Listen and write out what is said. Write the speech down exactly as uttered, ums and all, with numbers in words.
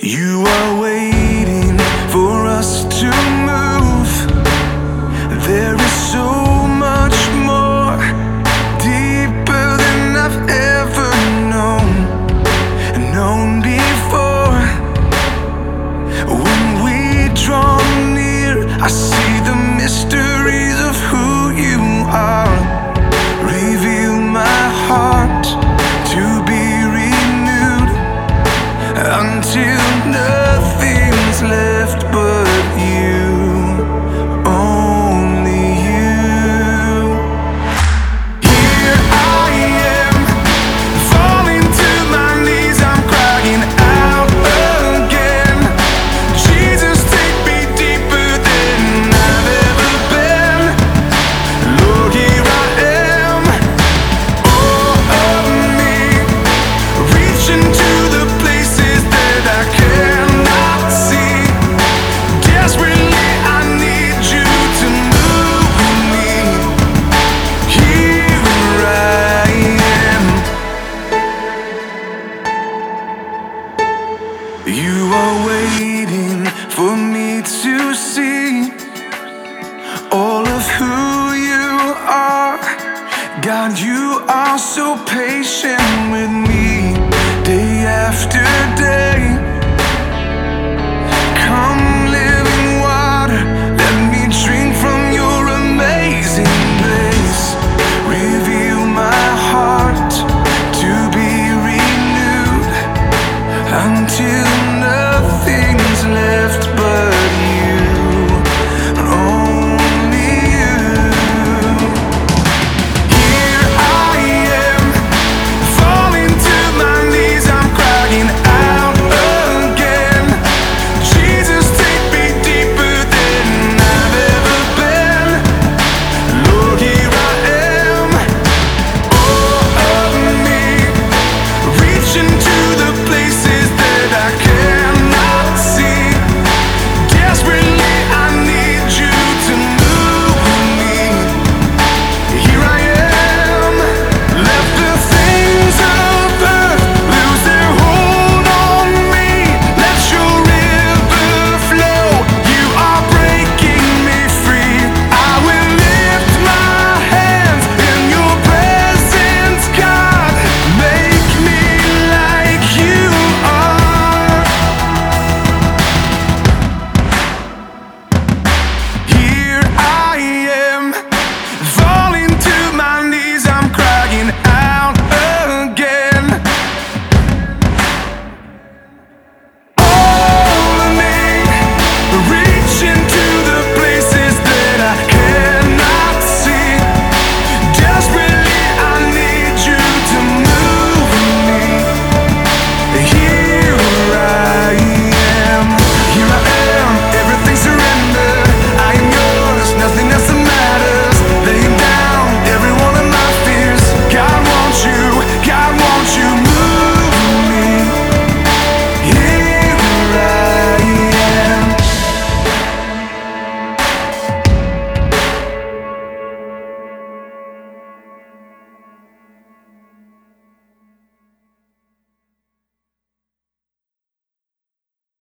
You are waiting for us to move. There is so much more, deeper than I've ever known, known before. When we draw near, I see the mysteries of who you are. Reveal my heart to be renewed until nothing's left but you, only you. Here I am, falling to my knees, I'm crying out again. Jesus, take me deeper than I've ever been. Lord, here I am, all of me, reaching to the places that I cannot see. Desperately, I need you to move me. Here I am. You are waiting for me to see all of who you are. God, you are so patient with me, day after day.